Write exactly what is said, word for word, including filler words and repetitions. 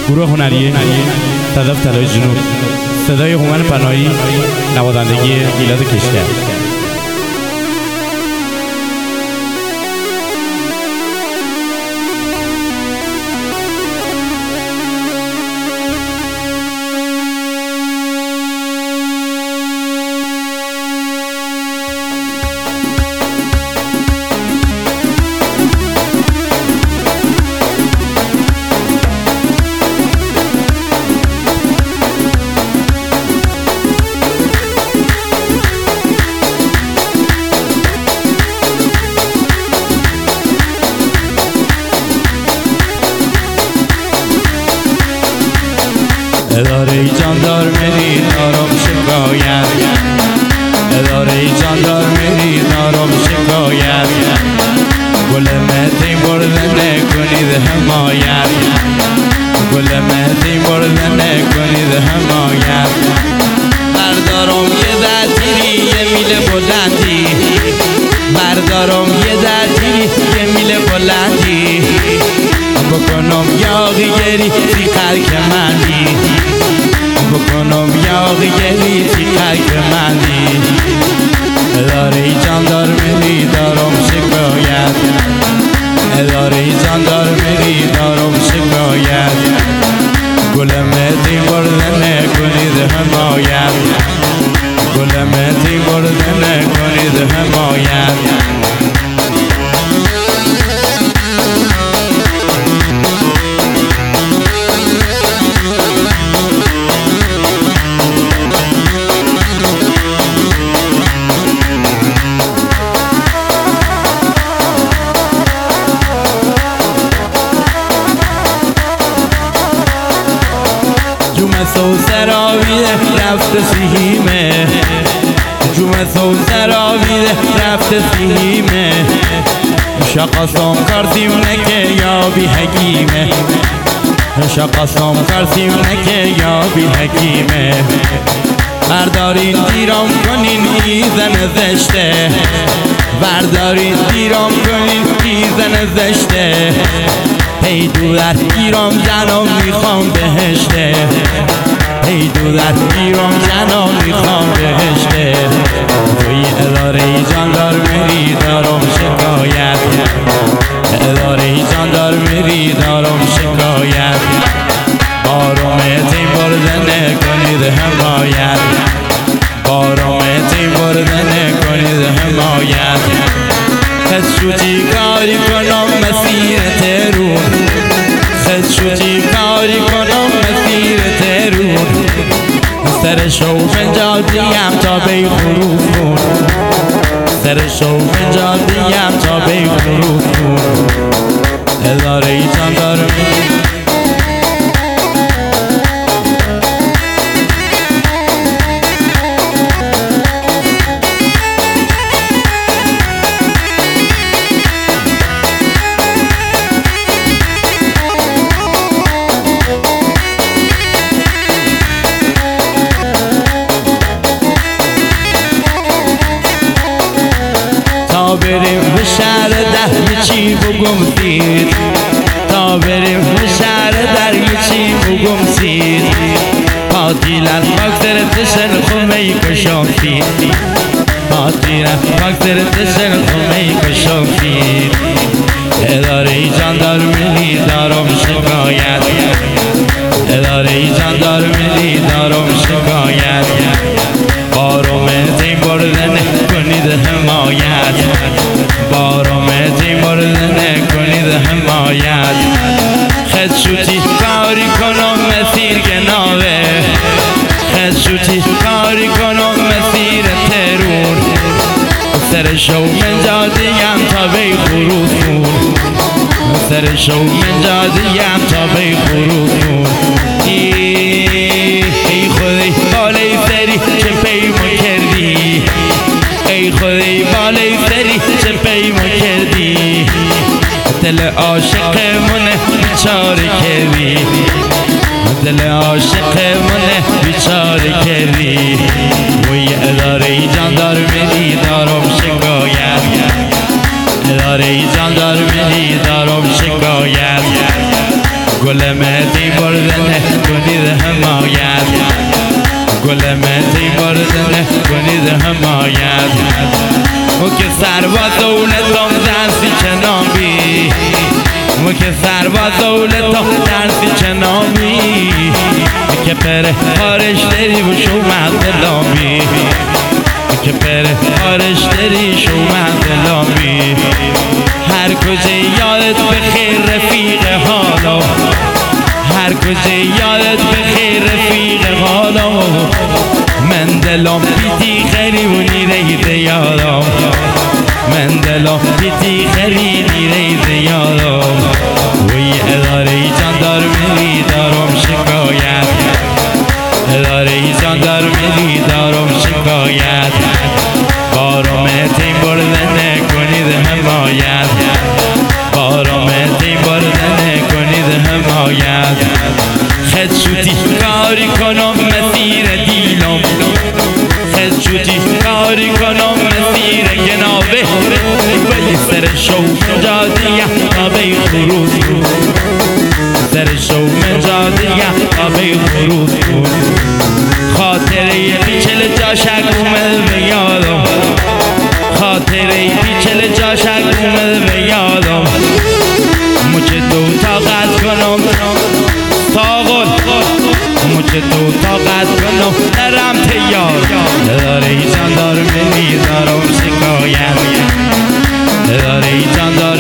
گروه هنری صدف طلای جنوب، صدای هومن پناهی، نوازندگی میلاد کشگر. اداره جاندار میری دارم شکایت، اداره جاندار میری دارم شکایت، گل مهدی برده نکنید حمایت، گل مهدی برده نکنید حمایت. بردارم یه درتیری یه میل بلندی، بردارم یه درتیری یه میل بلندی، بکنم یاغی گری سی خلک مندی، بکنم یاغی گری سی خلک مندی. اداره جاندار میری دارم شکایت، اداره جاندار میری دارم شکایت، گل مهدی برده نکنید حمایت، گل مهدی برده نکنید حمایت. سو سراویده رفت سیمه، جوم سو سراویده رفت سیمه، شقاسم کردیم نکه یا بی حکیمه، شقاسم کردیم نکه یا بی حکیمه. بردارین دیرام کنین ایزن زشته، بردارین دیرام کنین ایزن زشته، ای دو در ایران زنم میخوام بهشته، ای دو در ایران زنم میخوام بهشته. توی اداره جاندار میری دارم شکایت، اداره جاندار میری دارم شکایت، بارمتی برده نکنید حمایت، بارمتی برده نکنید حمایت. خد شوچی کاری کنم مسیر ترون، خد شوچی کاری کنم مسیر ترون، سر شو بنجال دیم تا بی خروف کن، سر شو بنجال دیم تا بی خروف کن. اداره جاندار میری تا بریم به شهر ده چی بگم سید، تا بریم به شهر در چی بگم سید، قاتیلن مکتر تشن خمه کشم سید، قاتیلن مکتر تشن خمه کشم سید. اداره جاندار میری دارم شکایت، اداره جاندار میری دارم شکایت، بارمتی برده نکنید حمایت، بارمتی برده نکنید حمایت. خد شوچی کاری کنم مسیر گناوه، خد شوچی کاری کنم مسیر ترون، سر شو من جادیم تا بی خروف کن، سر شو من جادیم تا بی خروف کن. ای خودی بالای سری چه پیما کردی، ای خودی بالای سری چه پیما کردی، دل عاشق منه بیچاره کردی، دل عاشق منه بیچاره کردی. وی اداره جاندار میری دارم شکایت، اداره جاندار میری دارم شکایت، گل مهدی برده گلمه تیمار دنه کنید حمایت و که سرباز دولتم درسی چنامی و که سرباز دولتم درسی چنامی که پره خارش داری و شومت دلامی که پره خارش داری شومت دلامی هر کجا یادت بخیر رفیق حالا هر کجا یادت بخیر رفیق حالا من دلم بیتی خیلی و نیره یادم من دلم بیتی خیلی نیره یادم وی اداره جان دار میری دارم شکایت اداره جان دار میری دارم شکایت بارم تیم بردن کنید حمایت بارم تیم بردن کنید حمایت خد شدی کاری کنم مسیر دیلم خد شدی کاری کنم مسیر گنابه ولی سر شو جادیه آبی خروز کن سر شو جادیه آبی خروز کن خاطره بیچل جاشک اومد به یادم خاطره بیچل جاشک اومد به یادم مچه دو طاقت کنم ساغل مچه دو طاقت کنم درم تیار اداره جان دار منی دارم شکایت اداره جان دار